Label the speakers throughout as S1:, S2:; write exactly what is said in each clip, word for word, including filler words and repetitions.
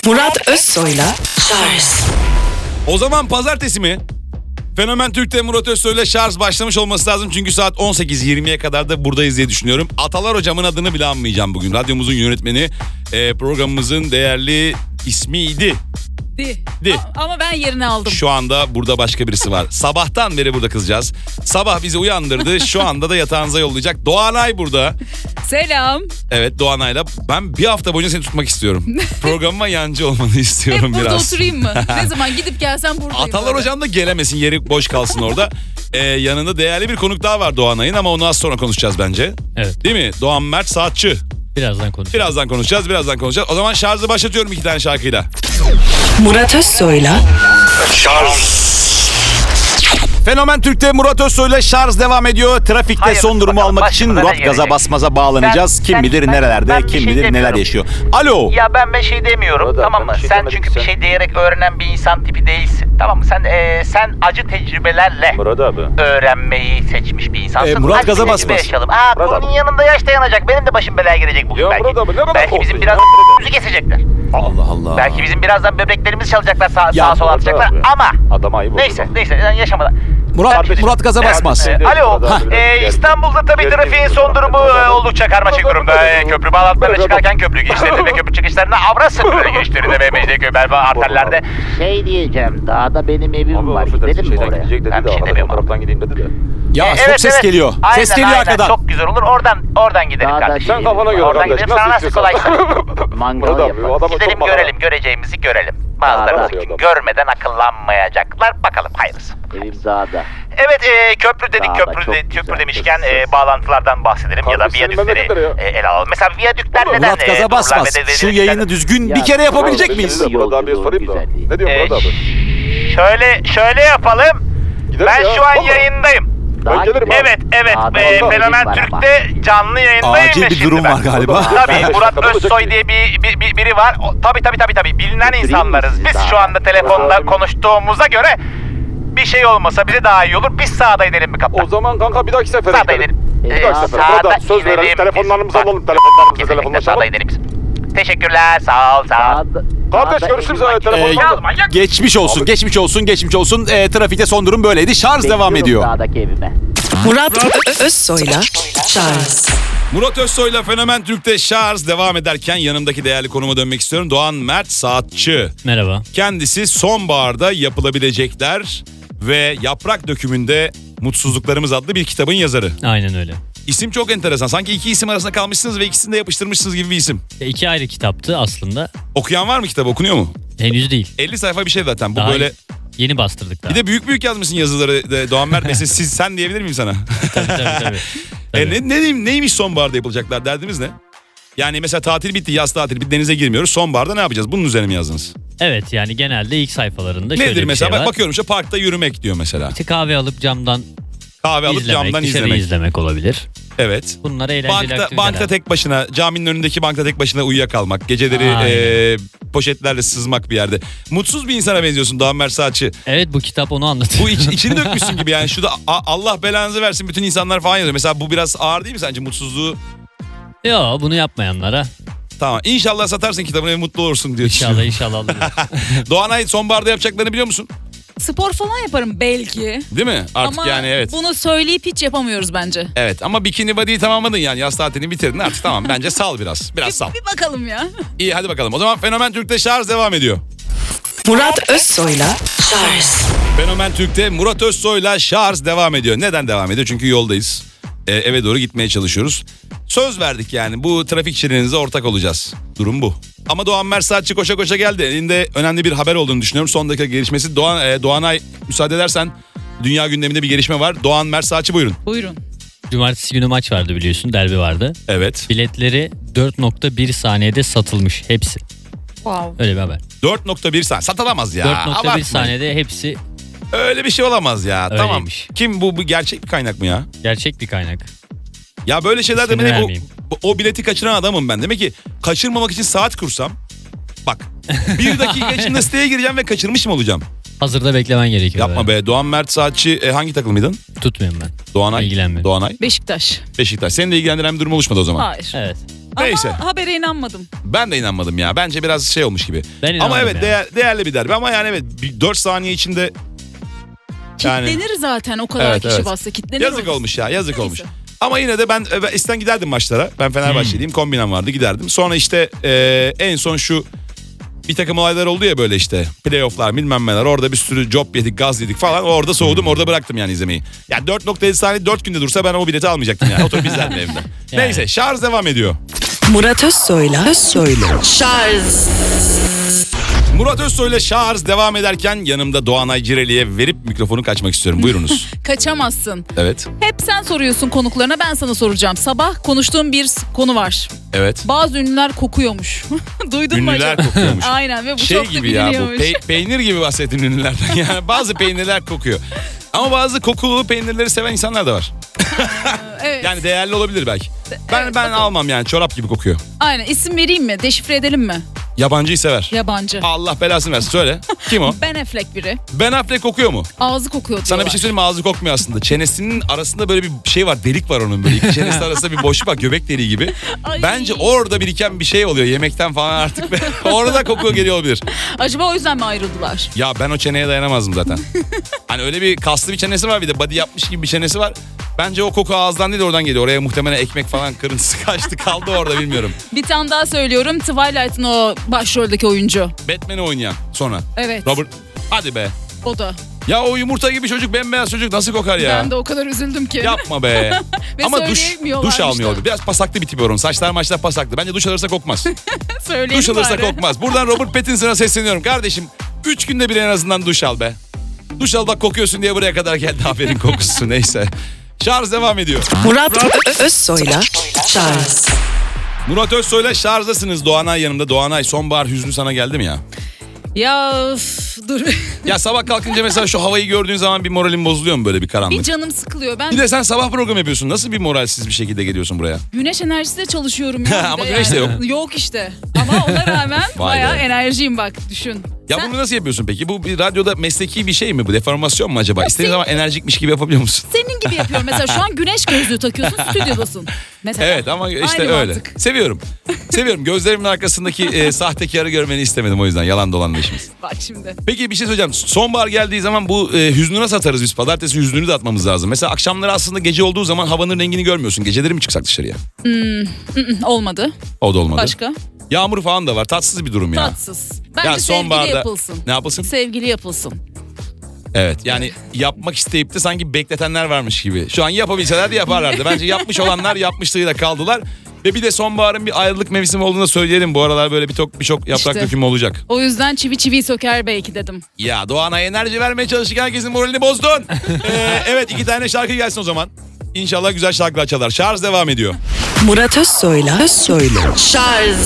S1: Murat Özsoy'la Şarj.
S2: O zaman pazartesi mi? Fenomen Türk'te Murat Özsoy'la Şarj başlamış olması lazım. Çünkü saat on sekiz yirmiye kadar da buradayız diye düşünüyorum. Atalar hocamın adını bile anmayacağım bugün. Radyomuzun yönetmeni, e, programımızın değerli ismiydi.
S3: Di.
S2: Di.
S3: A- ama ben yerini aldım.
S2: Şu anda burada başka birisi var. Sabahtan beri burada kızcağız. Sabah bizi uyandırdı. Şu anda da yatağınıza yollayacak. Doğanay burada.
S3: Selam.
S2: Evet, Doğanay'la ben bir hafta boyunca seni tutmak istiyorum. Programıma yancı olmanı istiyorum
S3: Hep burada
S2: biraz.
S3: oturayım mı? Ne zaman gidip gelsem buradayım.
S2: Atalar
S3: böyle.
S2: hocam da gelemesin, yeri boş kalsın orada. Ee, yanında değerli bir konuk daha var Doğanay'ın ama onu az sonra konuşacağız bence.
S4: Evet.
S2: Değil mi? Doğan Mert Saatçı.
S4: Birazdan konuşacağız.
S2: Birazdan konuşacağız, birazdan konuşacağız. O zaman şarjı başlatıyorum iki tane şarkıyla.
S1: Murat Özsoy'la
S2: Fenomen Türk'te Murat Özsoy'la şarj devam ediyor. Trafikte
S5: Hayır,
S2: son durumu
S5: bakalım,
S2: almak için
S5: başımıza
S2: Murat
S5: ne
S2: gaza
S5: gelecek?
S2: basmaza bağlanacağız.
S5: Ben-
S2: kim
S5: ben-
S2: bilir
S5: ben-
S2: nerelerde,
S5: ben bir
S2: kim
S5: şey
S2: bilir neler
S5: demiyorum.
S2: yaşıyor. Alo.
S5: Ya ben bir şey demiyorum,
S6: Orada,
S5: tamam
S6: ben
S5: mı?
S6: bir şey
S5: Sen
S6: demedim
S5: çünkü
S6: ki
S5: bir
S6: sen.
S5: şey diyerek öğrenen bir insan tipi değilsin. Tamam mı? Sen e, sen acı tecrübelerle
S6: Murat abi.
S5: öğrenmeyi seçmiş bir insansın.
S2: E, Murat
S5: Hadi
S2: gaza
S5: tecrübe
S2: basmaz.
S5: yaşayalım. Aa,
S6: Murat
S5: kurunun
S6: abi.
S5: yanında yaş dayanacak. Benim de başım belaya girecek bugün
S6: Ya
S5: belki.
S6: Murat abi, ne kadar
S5: belki bizim
S6: korktun
S5: biraz
S6: ya?
S5: müzik kesecekler.
S2: Allah Allah.
S5: Belki bizim birazdan böbreklerimizi çalacaklar, sağ,
S2: Ya
S5: sağa sola
S6: Murat
S5: atacaklar.
S6: abi.
S5: Ama
S6: Adama ayıp oldu
S5: neyse,
S6: bak.
S5: neyse yani yaşamadan.
S2: Murat,
S5: Kardeşim.
S2: Murat gaza
S5: Evet,
S2: basmaz.
S5: e,
S6: Evet,
S5: alo,
S6: Murat abi,
S5: e,
S6: gel.
S5: İstanbul'da tabii
S6: Gel,
S5: trafiğin
S6: gel,
S5: son
S6: gel.
S5: durumu
S6: Murat
S5: e,
S6: abi.
S5: oldukça karmaşık
S6: Murat abi,
S5: durumda.
S6: Murat
S5: E,
S6: abi.
S5: köprü bağlantılarına
S6: Murat abi.
S5: çıkarken köprü girişlerinde ve köprü çıkışlarında avrat sınırları girişlerinde ve Mecidiyeköy Belva arterlerde.
S7: Şey diyeceğim, dağda benim evim
S6: Abi
S7: var.
S6: affedersin,
S7: Gidelim mi
S6: şeyden
S7: oraya?
S6: gidecek dedi
S5: Ben bir
S6: de
S5: şey
S6: arkadan
S5: demiyorum abi.
S6: taraftan gideyim dedi de.
S2: Ya
S5: E,
S2: çok
S5: evet,
S2: ses
S5: evet.
S2: geliyor.
S5: Aynen,
S2: ses geliyor
S5: aynen.
S2: arkadan.
S5: Çok güzel olur. Oradan oradan gidelim
S7: Dağda
S5: kardeşim.
S6: Sen kafana göre
S5: Oradan
S6: kardeş,
S5: gidelim,
S6: nasıl
S5: sana nasıl
S6: istiyorsan.
S5: kolaysa.
S7: Mangal
S6: Murat abi,
S7: yapalım.
S6: o adama
S5: Gidelim
S6: sokma
S5: görelim, göreceğimizi görelim. Bazıları
S7: Dağda.
S5: çünkü görmeden akıllanmayacaklar. Bakalım hayırlısı.
S7: Evim dağda.
S5: Evet, e, köprü dedik,
S7: Dağda,
S5: köprü
S7: çok
S5: de,
S7: güzel.
S5: köprü demişken e, bağlantılardan bahsedelim ya da
S6: Kardeş, senin
S5: viyadükleri
S6: memleketleri ya.
S5: e, ele alalım. Mesela viyadükler neden
S2: Murat
S5: e,
S2: gaza
S5: dururlar
S2: basmaz.
S5: ve de- de-
S2: Şu
S5: de-
S2: yayını düzgün
S7: Ya,
S2: bir kere yapabilecek
S7: Murat
S2: miyiz?
S7: abi,
S6: Murat abiye
S7: Yolculuğun
S6: sorayım da.
S7: güzelliği.
S6: Ne diyor
S5: Ee,
S6: Murat abi?
S5: Şöyle şöyle yapalım.
S6: Gidelim
S5: Ben
S6: ya,
S5: şu an
S6: vallahi.
S5: yayındayım.
S7: Dağa
S6: gelirim
S7: gidelim.
S6: abi.
S5: Evet, evet.
S7: Dağda
S5: E,
S7: orada
S5: Fenomen
S7: evim var ama.
S5: Türk'te canlı yayındayım
S2: Acil
S5: ve
S2: bir
S5: şimdi
S2: durum
S5: ben-
S2: var galiba.
S5: Tabii Murat
S6: Şaka
S5: Özsoy
S6: olacak
S5: diye bir, bir, bir- biri var. O, tabii tabii tabii tabii. Bilinen
S7: Götüreyim mi
S5: insanlarız.
S7: sizi
S5: Biz
S7: dağa?
S5: şu anda telefonda
S6: Abi.
S5: konuştuğumuza göre bir şey olmasa bize daha iyi olur. Biz sağda inelim bir kaptan.
S6: O zaman kanka bir dahaki sefere
S5: Sağda
S6: gidelim.
S5: inelim.
S7: Bir
S5: Ee,
S6: dahaki sefere. Murat
S5: sağda
S6: abi söz verelim.
S5: inelim.
S6: Telefonlarımızı
S5: Bak,
S6: alalım. Telefonlarımızı
S5: kesinlikle
S6: telefonlaşalım.
S5: sağda inelim biz. Teşekkürler. Sağ ol, sağ ol.
S7: Dağda-
S6: Kardeş
S7: dağda
S6: görüşürüz.
S7: evim var.
S6: ha,
S2: Ee,
S6: Telefonlarımızı.
S5: manyak.
S2: geçmiş olsun,
S6: Abi.
S2: geçmiş olsun, geçmiş olsun. Ee, trafikte son durum böyleydi. Şarj devam
S7: Bekliyorum
S2: ediyor.
S7: Dağdaki evime.
S1: Murat Ö- Özsoy'la Şarj.
S2: Murat Özsoy'la Fenomen Türk'te şarj devam ederken yanımdaki değerli konuma dönmek istiyorum. Doğan Mert Saatçı.
S4: Merhaba.
S2: Kendisi sonbaharda yapılabilecekler ve yaprak dökümünde Mutsuzluklarımız adlı bir kitabın yazarı.
S4: Aynen öyle.
S2: İsim çok enteresan. Sanki iki isim arasında kalmışsınız ve ikisini de yapıştırmışsınız gibi bir isim.
S4: E, İki ayrı kitaptı aslında.
S2: Okuyan var mı kitabı? Okunuyor mu?
S4: Henüz değil.
S2: elli sayfa bir şey zaten. Bu
S4: Daha
S2: böyle...
S4: yeni bastırdık daha.
S2: Bir de büyük büyük yazmışsın yazıları de Doğan Mert. Mesela siz sen diyebilir miyim sana?
S4: Tabii tabii tabii.
S2: E,
S4: Tabii.
S2: ne, ne diyeyim, neymiş sonbaharda yapılacaklar? Derdimiz ne? Yani mesela tatil bitti, yaz tatili bitti, denize girmiyoruz. Sonbaharda ne yapacağız? Bunun üzerine mi yazdınız?
S4: Evet, yani genelde ilk sayfalarında şöyle
S2: Nedir
S4: bir
S2: mesela?
S4: şey var.
S2: Bak bakıyorum işte parkta yürümek diyor mesela.
S4: İşte kahve alıp camdan
S2: Kahve alıp
S4: izlemek,
S2: camdan
S4: dışarıyı
S2: izlemek.
S4: izlemek olabilir.
S2: Evet.
S4: Bunlar eğlenceli
S2: Bankta,
S4: aktiviteler.
S2: bankta tek başına, caminin önündeki bankta tek başına uyuyakalmak. Geceleri
S4: Aynen.
S2: e, poşetlerle sızmak bir yerde. Mutsuz bir insana benziyorsun Doğan Mert Saatçı.
S4: Evet, bu kitap onu anlatıyor.
S2: Bu iç, içini dökmüşsün gibi yani. Şurada a- Allah belanızı versin bütün insanlar falan yazıyor. Mesela bu biraz ağır değil mi sence mutsuzluğu?
S4: Yo, bunu yapmayanlara
S2: Tamam. İnşallah satarsın kitabını ve mutlu olursun diyor.
S4: inşallah inşallah alırız.
S2: Doğanay sonbaharda yapacaklarını biliyor musun?
S3: Spor falan yaparım belki.
S2: Değil mi? Artık
S3: Ama
S2: yani evet.
S3: bunu söyleyip hiç yapamıyoruz bence.
S2: Evet ama bikini body'yi tamamladın yani. Yaz tatilini bitirdin artık tamam. Bence sal biraz. Biraz sal.
S3: Bir, bir bakalım ya.
S2: İyi hadi bakalım. O zaman Fenomen Türk'te şarj devam ediyor.
S1: Murat Özsoy'la Şarj.
S2: Fenomen Türk'te Murat Özsoy'la şarj devam ediyor. Neden devam ediyor? Çünkü yoldayız. Ee, eve doğru gitmeye çalışıyoruz. Söz verdik yani. Bu trafik şirininize ortak olacağız. Durum bu. Ama Doğan Mert Saatçı koşa koşa geldi. Elinde önemli bir haber olduğunu düşünüyorum. Son dakika gelişmesi. Doğan, e, Doğanay müsaade edersen dünya gündeminde bir gelişme var. Doğan Mert Saatçı buyurun.
S3: Buyurun.
S4: Cumartesi günü maç vardı biliyorsun, derbi vardı.
S2: Evet.
S4: Biletleri dört nokta bir saniyede satılmış hepsi.
S3: Wow.
S4: Öyle bir haber.
S2: dört nokta bir saniye. Satılamaz ya.
S4: dört nokta bir
S2: Abartmayın.
S4: saniyede hepsi
S2: Öyle bir şey olamaz ya.
S4: Öyleymiş.
S2: Tamam. Kim bu? Bu gerçek bir kaynak mı ya?
S4: gerçek bir kaynak.
S2: Ya böyle şeyler de
S4: İsmini
S2: benim o,
S4: vermeyeyim.
S2: o bileti kaçıran adamım ben. Demek ki kaçırmamak için saat kursam. Bak bir dakika içinde siteye gireceğim ve kaçırmış mı olacağım?
S4: Hazırda beklemen gerekiyor.
S2: Yapma be. Doğan Mert Saatçı e, hangi takımlıydın?
S4: Tutmuyorum ben.
S2: Doğanay.
S4: İlgilenmiyorum.
S2: Doğanay.
S3: Beşiktaş.
S2: Beşiktaş. Seni de ilgilendiren bir durum oluşmadı o zaman.
S3: Hayır.
S4: Evet.
S2: Neyse.
S3: Ama habere inanmadım.
S2: Ben de inanmadım ya. Bence biraz şey olmuş gibi.
S4: Ben
S2: Ama
S4: inanmadım
S2: evet
S4: ya.
S2: değer- değerli bir derbi. Ama yani evet dört saniye içinde yani
S3: Kitlenir zaten o kadar
S2: Evet,
S3: kişi
S2: evet.
S3: bassa. Kitlenir
S2: yazık
S3: orası.
S2: olmuş ya yazık
S3: Neyse.
S2: olmuş. Ama yine de ben, ben isten giderdim maçlara. Ben Fenerbahçeliyim. Kombinem vardı giderdim. Sonra işte e, en son şu bir takım olaylar oldu ya böyle işte. Playoff'lar bilmem neler. Orada bir sürü job yedik, gaz yedik falan. Orada soğudum. Orada bıraktım yani izlemeyi. Yani dört nokta yedi saniye dört günde dursa ben o bileti almayacaktım yani. Oturup izlerdim evimde.
S4: Yani.
S2: Neyse şarj devam ediyor.
S1: Murat Özsoy'la Özsoy'la Şarj.
S2: Murat Özsoy ile şarj devam ederken yanımda Doğanay Cireli'ye verip mikrofonu kaçmak istiyorum. Buyurunuz.
S3: Kaçamazsın.
S2: Evet.
S3: Hep sen soruyorsun konuklarına, ben sana soracağım. Sabah konuştuğum bir konu var.
S2: Evet.
S3: Bazı ünlüler kokuyormuş. Duydun mu
S2: Ünlüler
S3: acaba?
S2: kokuyormuş.
S3: Aynen ve bu
S2: Şey
S3: çok da
S2: gibi ya bu
S3: biliniyormuş.
S2: pe- peynir gibi bahsettiğin ünlülerden. Yani bazı peynirler kokuyor. Ama bazı kokulu peynirleri seven insanlar da var.
S3: Evet.
S2: Yani değerli olabilir belki. Ben
S3: Evet,
S2: ben
S3: bakalım.
S2: almam yani çorap gibi kokuyor.
S3: Aynen, isim vereyim mi? Deşifre edelim mi?
S2: Yabancıyı sever.
S3: Yabancı.
S2: Allah belasını versin. Söyle. Kim o?
S3: Ben Affleck biri.
S2: Ben Affleck kokuyor mu?
S3: Ağzı kokuyor diyorlar.
S2: Sana bir şey söyleyeyim mi? Ağzı kokmuyor aslında. Çenesinin arasında böyle bir şey var. Delik var onun böyle. İki çenesi arasında bir boşluk var. Göbek deliği gibi.
S3: Ay.
S2: Bence orada biriken bir şey oluyor. Yemekten falan artık. Orada koku geliyor olabilir.
S3: Acaba o yüzden mi ayrıldılar?
S2: Ya ben o çeneye dayanamazdım zaten. Hani öyle bir kaslı bir çenesi var, bir de body yapmış gibi bir çenesi var. Bence o koku ağızdan değil oradan geliyor. Oraya muhtemelen ekmek falan kırıntısı kaçtı kaldı orada bilmiyorum.
S3: Bir tane daha söylüyorum. Twilight'ın o başroldeki oyuncu.
S2: Batman'i oynayan sonra.
S3: Evet.
S2: Robert. Hadi be.
S3: O da.
S2: Ya o yumurta gibi çocuk, bembeyaz çocuk nasıl kokar ya?
S3: Ben de o kadar üzüldüm ki.
S2: Yapma be.
S3: Ve
S2: Ama duş
S3: söyleyemiyorlarmış
S2: duş almıyor.
S3: da.
S2: olabilir. Biraz pasaklı bir tip var onun. Saçlar maçlar pasaklı. Bence duş alırsa kokmaz.
S3: Söyleyeyim
S2: duş alırsa
S3: bari.
S2: kokmaz. Buradan Robert Pattinson'a sesleniyorum. Kardeşim üç günde bir en azından duş al be. Duş al bak kokuyorsun diye buraya kadar geldi haberin kokusu neyse. Şarj devam ediyor.
S1: Murat Ö- Özsoy'la Şarj.
S2: Murat Özsoy'la şarjdasınız. Doğanay yanımda. Doğanay sonbahar hüznü sana geldi mi ya?
S3: Ya üf, dur.
S2: Ya sabah kalkınca mesela şu havayı gördüğün zaman bir moralin bozuluyor mu böyle bir karanlık?
S3: Bir canım sıkılıyor. Ben
S2: Bir de sen sabah program yapıyorsun. Nasıl bir moralsiz bir şekilde geliyorsun buraya?
S3: güneş enerjisiyle çalışıyorum ya.
S2: Ama
S3: Bir
S2: güneş de yok.
S3: Yok işte. Ama ona rağmen
S2: Vay
S3: bayağı
S2: be.
S3: enerjiyim bak, düşün.
S2: Ya
S3: Sen-
S2: bunu nasıl yapıyorsun peki? Bu bir radyoda mesleki bir şey mi bu? Deformasyon mu acaba? İstediğin
S3: senin-
S2: zaman enerjikmiş gibi yapabiliyor musun?
S3: Senin gibi yapıyorum. Mesela şu an güneş gözlüğü takıyorsun, stüdyodasın. Mesela.
S2: Evet ama işte
S3: Aynı
S2: öyle.
S3: mantık.
S2: Seviyorum. Seviyorum. Gözlerimin arkasındaki e, sahtekarı görmeni istemedim o yüzden. Yalan dolanla işimiz.
S3: Bak şimdi.
S2: Peki bir şey söyleyeceğim. Sonbahar geldiği zaman bu e, hüznü nasıl atarız biz? Pazartesi hüznünü de atmamız lazım. Mesela akşamları aslında gece olduğu zaman havanın rengini görmüyorsun. Geceleri mi çıksak dışarıya?
S3: Mm, olmadı.
S2: O da olmadı.
S3: Başka?
S2: Yağmur falan da var. Tatsız bir durum ya.
S3: Tatsız. Bence
S2: Ya sonbaharda
S3: sevgili yapılsın.
S2: ne yapılsın?
S3: Sevgili yapılsın.
S2: Evet yani yapmak isteyip de sanki bekletenler varmış gibi. Şu an yapabilseler de yaparlardı. Bence yapmış olanlar yapmışlığıyla kaldılar. Ve bir de sonbaharın bir ayrılık mevsimi olduğunu da söyleyelim. Bu aralar böyle birçok birçok yaprak
S3: İşte.
S2: dökümü olacak.
S3: O yüzden çivi çivi söker belki dedim.
S2: Ya Doğan'a enerji vermeye çalıştık, herkesin moralini bozdun. Ee, evet iki tane şarkı gelsin o zaman. İnşallah güzel şarkılar çalar. Şarj devam ediyor.
S1: Murat Özsoy'la Özsoy'la Şarj.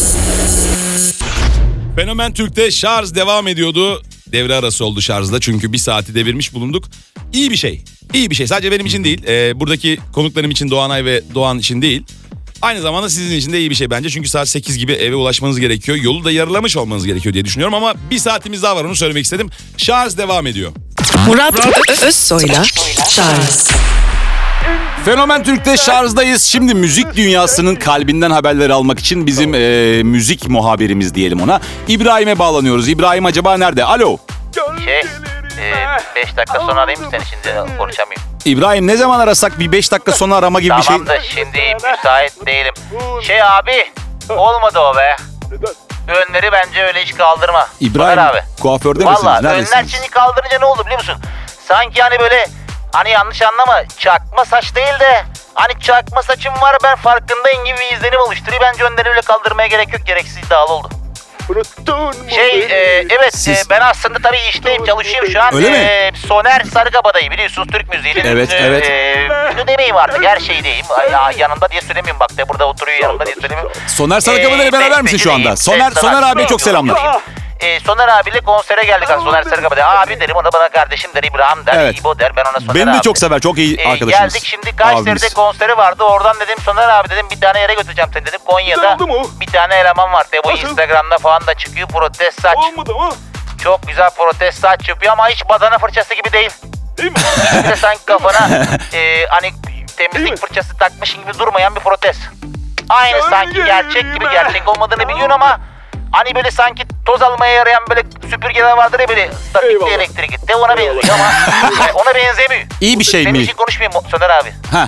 S2: Fenomen Türk'te şarj devam ediyordu. Devre arası oldu şarjda çünkü bir saati devirmiş bulunduk. İyi bir şey. İyi bir şey. Sadece benim için değil. Ee, buradaki konuklarım için, Doğanay ve Doğan için değil. Aynı zamanda sizin için de iyi bir şey bence. Çünkü saat sekiz gibi eve ulaşmanız gerekiyor. Yolu da yarılamış olmanız gerekiyor diye düşünüyorum. Ama bir saatimiz daha var, onu söylemek istedim. Şarj devam ediyor.
S1: Murat Ö- Özsoy'la Şarj.
S6: Fenomen Türk'te şarjdayız. Şimdi müzik dünyasının kalbinden haberleri almak için bizim e, müzik muhabirimiz diyelim ona, İbrahim'e bağlanıyoruz. İbrahim acaba nerede? Alo.
S5: Şey, beş dakika sonra arayayım mı seni, şimdi konuşamayayım.
S6: İbrahim ne zaman arasak bir beş dakika sonra arama gibi bir şey.
S5: Tamam da şimdi müsait değilim. Şey abi, olmadı o be. Önleri bence öyle hiç kaldırma.
S6: İbrahim
S5: Soner abi.
S6: kuaförde misiniz?
S5: Valla önler
S6: Neredesiniz?
S5: şimdi kaldırınca ne oldu biliyor musun? Sanki hani böyle, hani yanlış anlama, çakma saç değil de hani çakma saçım var ben farkındayım gibi bir izlenim oluşturuyor. Bence önleri öyle kaldırmaya gerek yok, gereksiz iddialı oldu. Şey e, evet
S6: Siz-
S5: e, ben aslında tabii işteyim, çalışıyorum şu an.
S6: Öyle mi?
S5: E, Soner Sarıkabadayı biliyorsunuz, Türk müziğinin.
S6: Evet,
S5: e,
S6: evet.
S5: E, ünlü demeyeyim artık, her şeydeyim. Ya, yanında diye söylemiyorum, bak de burada oturuyor yanında diye söylemiyorum.
S6: Soner Sarıkabadayı
S5: Ee,
S6: beraber misin şu anda?
S5: besteciyim,
S6: Soner
S5: beste
S6: Soner
S5: sanatçısı
S6: abiye çok selamlar.
S5: olarak. Ee, Soner abiyle konsere geldik. Aslında Soner Sarıkabadayı. Abi derim, o da bana kardeşim der, İbrahim der,
S6: Evet.
S5: İbo der. Ben ona Soner
S6: Beni de
S5: abi
S6: çok
S5: derim.
S6: sever. Çok iyi
S5: Ee,
S6: arkadaşımız.
S5: geldik şimdi Kayseri'de
S6: Abimiz.
S5: konseri vardı. Oradan dedim Soner abi dedim bir tane yere götüreceğim seni dedim. Konya'da bir tane eleman var. De bu Instagram'da falan da çıkıyor, protest saç. Çok güzel protest saç yapıyor ama hiç badana fırçası gibi değil. Değil mi? Bir de sanki kafana e, hani temizlik fırçası takmışın gibi durmayan bir protest. Aynı sanki gerçek gibi, gerçek olmadığını biliyorsun ama hani böyle sanki toz almaya yarayan böyle süpürgeler vardır ya böyle statikli elektrik gitti ona benziyor ama ona benzemiyor.
S6: İyi bir şey
S5: Senin
S6: mi?
S5: için konuşmayayım Soner abi.
S6: Ha.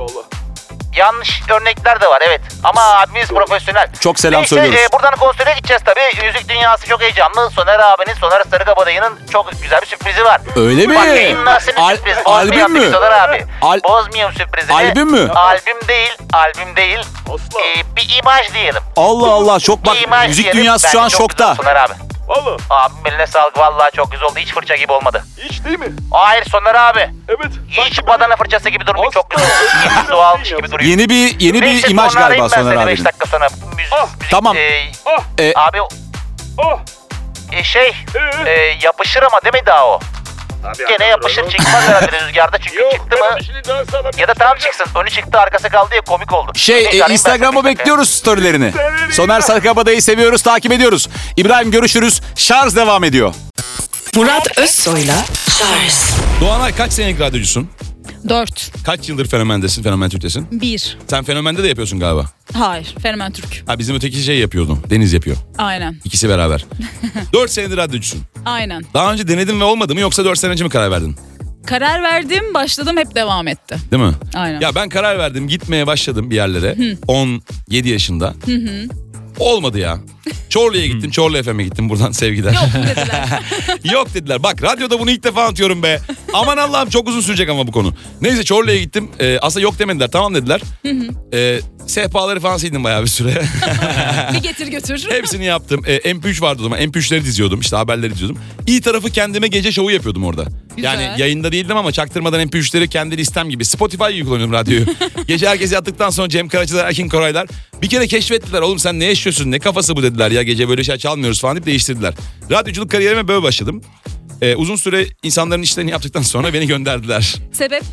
S5: Yanlış örnekler de var evet ama abimiz profesyonel.
S6: Çok selam
S5: Neyse,
S6: söylüyoruz.
S5: e, buradan konsere gideceğiz tabii. Müzik dünyası çok heyecanlı. Soner abinin, Soner Sarıkabadayı'nın çok güzel bir sürprizi var.
S6: Öyle mi?
S5: Bak yayınlarsın
S6: Al-
S5: sürpriz.
S6: albüm
S5: Bozmayalım
S6: mü?
S5: Soner abi.
S6: Al-
S5: Bozmayalım sürprizini.
S6: Albüm mü?
S5: Albüm değil, albüm değil. Ee, bir imaj diyelim.
S6: Allah Allah çok bak
S5: Bir imaj
S6: müzik
S5: diyelim.
S6: dünyası şu
S5: Bence
S6: an
S5: çok
S6: şokta.
S5: güzel Soner abi.
S8: Valla
S5: Abim eline sağlık vallahi çok güzel oldu. Hiç fırça gibi olmadı.
S8: hiç değil mi?
S5: Hayır Soner abi.
S8: Evet.
S5: Hiç badana fırçası gibi durmuyor. Çok güzel oldu.
S8: Asla.
S5: Hiç doğalmış gibi duruyor.
S6: Yeni bir yeni
S5: Neyse,
S6: bir imaj
S5: sonra
S6: galiba
S5: arayayım ben
S6: Soner
S5: seni
S6: abinin.
S5: beş dakika sonra. Müzik,
S8: Ah,
S5: müzik,
S6: tamam.
S5: e,
S8: Ah,
S6: E,
S5: abi
S8: ah.
S5: e, şey
S8: Ee?
S5: e, yapışır ama değil mi daha o? Gene yapışır çıkmaz herhalde rüzgarda çünkü
S8: Yok,
S5: çıktı
S8: ben
S5: mı?
S8: bir şey daha sana bir
S5: Ya da
S8: şey
S5: tam
S8: söyleyeceğim.
S5: çıksın. Önü çıktı arkası kaldı ya komik oldu.
S6: Şey
S5: Neyse,
S6: e,
S5: arayayım ben
S6: Instagram'a
S5: seni beş dakika.
S6: bekliyoruz storylerini.
S8: Severim.
S6: Soner Sarıkabadayı seviyoruz, takip ediyoruz. İbrahim görüşürüz. Şarj devam ediyor.
S1: Murat Özsoy'la Charles
S2: Doğanay kaç senelik radyocusun?
S3: Dört.
S2: Kaç yıldır fenomendesin, Fenomen Türk'tesin?
S3: Bir.
S2: Sen Fenomen'de de yapıyorsun galiba.
S3: Hayır. Fenomen Türk.
S2: Ha bizim öteki şey yapıyordum. Deniz yapıyor.
S3: Aynen.
S2: İkisi beraber. Dört senedir radyocusun.
S3: Aynen.
S2: Daha önce denedin ve olmadı mı yoksa dört sene önce mi karar verdin?
S3: Karar verdim, başladım, hep devam etti.
S2: Değil mi?
S3: Aynen.
S2: Ya ben karar verdim, gitmeye başladım bir yerlere. on yedi yaşında. Olmadı ya. Çorlu'ya gittim, Çorlu F M'e gittim. Buradan sevgiler.
S3: Yok dediler.
S2: Yok dediler. Bak radyoda bunu ilk defa anlatıyorum be. Aman Allah'ım çok uzun sürecek ama bu konu. Neyse Çorlu'ya gittim. Ee, aslında yok demediler. Tamam dediler. Ee, sehpaları falan sildim bayağı bir süre.
S3: Bir getir götür.
S2: Hepsini yaptım. Ee, M P üç vardı o zaman. M P üçleri diziyordum. İşte haberleri diziyordum. İyi tarafı kendime gece şovu yapıyordum orada.
S3: Güzel.
S2: Yani yayında değildim ama çaktırmadan M P üçleri kendi listem gibi. Spotify gibi kullanıyorum radyoyu. Gece herkes yattıktan sonra Cem Karaçalar, Erkin Koraylar. Bir kere keşfettiler. Oğlum sen ne yaşıyorsun? Ne kafası bu dediler ya. Gece böyle şey çalmıyoruz falan deyip değiştirdiler. Radyoculuk kariyerime böyle başladım. Ee, uzun süre insanların işlerini yaptıktan sonra beni gönderdiler.
S3: Sebep?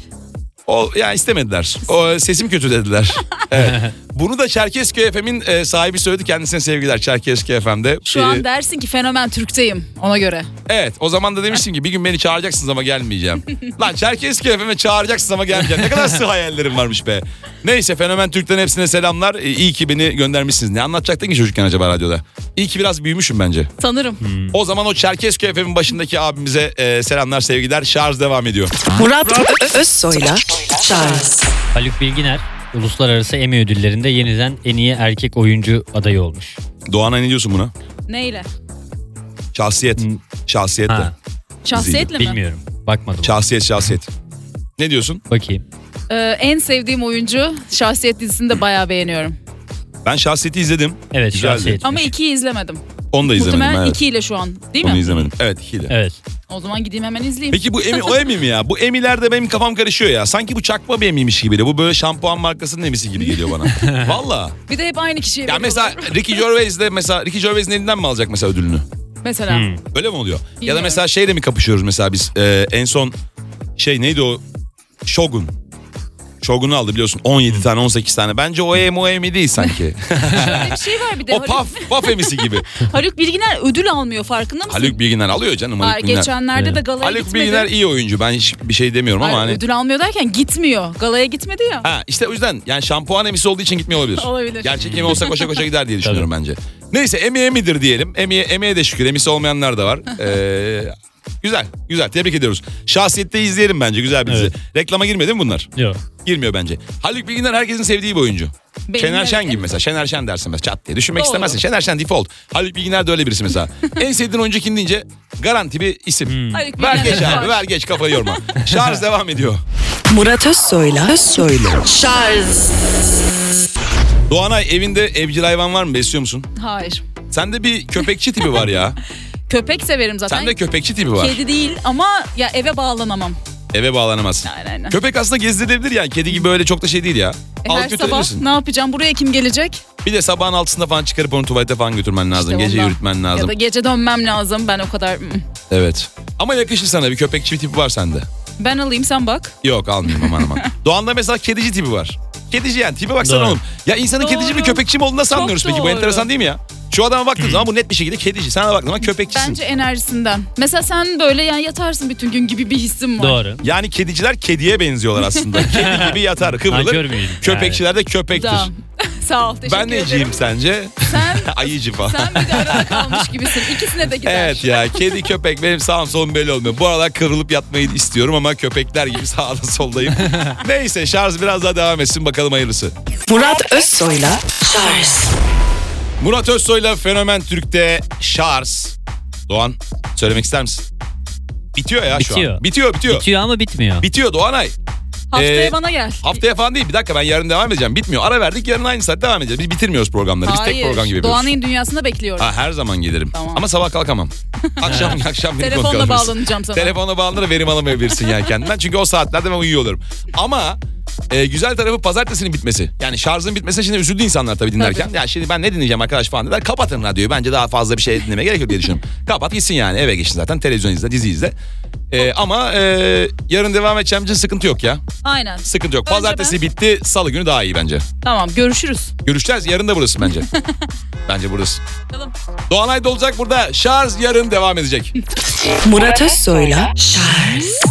S2: O yani istemediler. O sesim kötü dediler. Evet. Bunu da Çerkezköy F M'in e, sahibi söyledi. Kendisine sevgiler Çerkezköy F M'de.
S3: Şu
S2: Ee,
S3: an dersin ki Fenomen Türk'teyim ona göre.
S2: Evet o zaman da demiştim ki bir gün beni çağıracaksınız ama gelmeyeceğim. Lan Çerkezköy F M'e çağıracaksınız ama gelmeyeceğim. Ne kadar sığ hayallerim varmış be. Neyse Fenomen Türk'ten hepsine selamlar. Ee, iyi ki beni göndermişsiniz. Ne anlatacaktın ki çocukken acaba radyoda? İyi ki biraz büyümüşüm bence.
S3: Sanırım.
S2: O zaman o Çerkezköy F M'in başındaki abimize e, selamlar sevgiler. Şarj devam ediyor.
S1: Murat Ö- Özsoy'la Charles
S4: Haluk Bilginer uluslararası Emmy ödüllerinde yeniden en iyi erkek oyuncu adayı olmuş.
S2: Doğan'a ne diyorsun buna?
S3: Neyle?
S2: Şahsiyet. Şahsiyetle.
S4: Ha,
S3: Şahsiyetle mi?
S4: bilmiyorum. Bakmadım.
S2: Şahsiyet şahsiyet. Ne diyorsun?
S4: Bakayım.
S3: Ee, en sevdiğim oyuncu Şahsiyet dizisini de bayağı beğeniyorum.
S2: Ben şahsiyeti izledim.
S4: Evet
S2: Güzeldi.
S4: şahsiyet.
S3: Ama ikiyi izlemedim.
S2: Onu da izlemedim.
S3: Muhtemelen
S2: Evet.
S3: ikiyle şu an değil
S2: Onu
S3: mi?
S2: izlemedim. Evet ikiyle.
S4: Evet.
S3: O zaman gideyim hemen izleyeyim.
S2: Peki bu Emi o Emi mi ya? Bu Emi'lerde benim kafam karışıyor ya. Sanki bu çakma bir Emi'ymiş gibi de. Bu böyle şampuan markasının Emi'si gibi geliyor bana. Valla.
S3: Bir de hep aynı kişiye
S2: Ya mesela
S3: veriyorlar.
S2: Ricky Gervais de mesela Ricky Gervais'in elinden mi alacak mesela ödülünü?
S3: Mesela.
S4: Hmm.
S2: Öyle mi oluyor? Ya da
S3: Bilmiyorum.
S2: mesela şeyle mi kapışıyoruz mesela biz? Ee, en son şey neydi o? Shogun. Shogun'u aldı biliyorsun. on yedi tane on sekiz tane. Bence o Emi o Emi değil sanki.
S3: Şöyle bir şey var bir de.
S2: o
S3: Haluk,
S2: paf, paf Emi'si gibi.
S3: Haluk Bilginer ödül almıyor farkında mısın?
S2: Haluk Bilginer alıyor canım. Haluk
S3: Hayır,
S2: Bilginer.
S3: geçenlerde de
S4: Evet.
S3: galaya
S2: Haluk
S3: gitmedi.
S2: Bilginer iyi oyuncu. Ben hiç bir şey demiyorum ama
S3: Hayır,
S2: hani.
S3: ödül almıyor derken gitmiyor. Galaya gitmedi ya.
S2: Ha işte o yüzden yani şampuan emisi olduğu için gitmiyor olabilir.
S3: Olabilir.
S2: Gerçek emi olsa koşa koşa gider diye düşünüyorum bence. Neyse emi emidir diyelim. Emiye, emiye de şükür. Emisi olmayanlar da var. Ee, güzel güzel tebrik ediyoruz. Şahsiyette izleyelim bence güzel bir dizi.
S4: Evet.
S2: Reklama girmedi mi bunlar?
S4: Yok.
S2: Girmiyor bence. Haluk Bilginer herkesin sevdiği bir oyuncu.
S3: Benim
S2: Şener Şen
S3: evet.
S2: gibi mesela. Şener Şen dersin mesela çat diye. Düşünmek
S3: Doğru.
S2: istemezsin. Şener Şen default. Haluk Bilginer de öyle birisi mesela. En sevdiğin oyuncu kim deyince garanti bir isim.
S3: Haluk
S2: Ver
S3: Bilginer
S2: geç
S3: var.
S2: abi ver geç kafayı yorma. Şarj devam ediyor.
S1: Murat Özsoy'la Özsoy'la Charles
S2: Doğanay evinde evcil hayvan var mı? Besliyor musun?
S3: Hayır.
S2: Sende bir köpekçi tipi var ya.
S3: Köpek severim zaten.
S2: Sende köpekçi tipi var.
S3: Kedi değil ama ya eve bağlanamam.
S2: Eve bağlanamazsın.
S3: Aynen aynen.
S2: Köpek aslında gezdirilebilir yani. Kedi gibi böyle çok da şey değil ya.
S3: E, her
S2: Al
S3: sabah
S2: götürebilirsin.
S3: ne yapacağım? Buraya kim gelecek?
S2: Bir de sabahın altısında falan çıkarıp onu tuvalete falan götürmen lazım.
S3: İşte
S2: Gece
S3: ondan.
S2: yürütmen lazım.
S3: Ya da gece dönmem lazım. Ben o kadar... mm.
S2: Evet. Ama yakışır sana bir köpekçi tipi var sende.
S3: Ben alayım sen bak.
S2: Yok almayayım aman aman. Doğan'da mesela kedici tipi var. Kedici yani tipi baksana
S4: Doğru.
S2: oğlum. Ya insanın
S3: Doğru.
S2: kedici mi köpekçi mi olduğunu nasıl
S3: Çok
S2: anlıyoruz peki? Bu
S3: doğru.
S2: enteresan değil mi ya? Şu adama baktığın zaman bu net bir şekilde kedici. Sana da baktığın zaman köpekçisin.
S3: Bence enerjisinden. Mesela sen böyle yani yatarsın bütün gün gibi bir hissim var.
S4: Doğru.
S2: Yani kediciler kediye benziyorlar aslında. Kedi gibi yatar, kıvrılır.
S4: Nankör müyüm?
S2: Köpekçiler de köpektir.
S3: Da. Sağ ol, teşekkür
S2: Ben
S3: ederim.
S2: neciyim sence?
S3: Sen,
S2: Ayıcı falan.
S3: sen bir de arada kalmış gibisin. İkisine de gider.
S2: Evet ya, kedi köpek benim sağım solum belli olmuyor. Bu aralar kıvrılıp yatmayı istiyorum ama köpekler gibi sağda soldayım. Neyse, şarj biraz daha devam etsin, bakalım hayırlısı.
S1: Murat Özsoy'la Charles
S2: Murat Özsoy'la Fenomen Türk'te şarj. Doğan, söylemek ister misin? Bitiyor ya şu
S4: Bitiyor.
S2: an. Bitiyor, bitiyor.
S4: Bitiyor ama bitmiyor.
S2: Bitiyor Doğanay.
S3: Haftaya
S2: Ee,
S3: bana gel.
S2: Haftaya falan değil, bir dakika, ben yarın devam edeceğim. Bitmiyor. Ara verdik, yarın aynı saat devam edeceğiz. Biz bitirmiyoruz programları. Biz tek
S3: Hayır.
S2: program gibi yapıyoruz.
S3: Doğan'ın dünyasında bekliyorum.
S2: Ha, her zaman gelirim.
S3: Tamam.
S2: Ama sabah kalkamam. Akşam akşam beni konuk
S3: Telefonla
S2: alırsın.
S3: bağlanacağım sana.
S2: Telefonla bağlanır, verim alamayabilirsin yani kendinden. Çünkü o saatlerde ben uyuyor olurum. Ama e, güzel tarafı pazartesinin bitmesi. Yani şarjın bitmesine şimdi üzüldü insanlar tabii dinlerken.
S3: Tabii.
S2: Ya şimdi ben ne dinleyeceğim arkadaş falan dediler. Kapatın radyoyu. Bence daha fazla bir şey dinlemeye gerek yok diye düşünüyorum. Kapat gitsin yani, eve geçin zaten. Televizyon izle, dizi izle. E, ama e, yarın devam edeceğim için sıkıntı yok ya.
S3: Aynen.
S2: Sıkıntı yok.
S3: Önce
S2: Pazartesi
S3: ben-
S2: bitti. Salı günü daha iyi bence.
S3: Tamam, görüşürüz.
S2: Görüşeceğiz. Yarın da burası bence. Bence burası.
S3: Bakalım.
S2: Doğanay da olacak burada. Şarj yarın devam edecek.
S1: Murat Özsoy'la Charles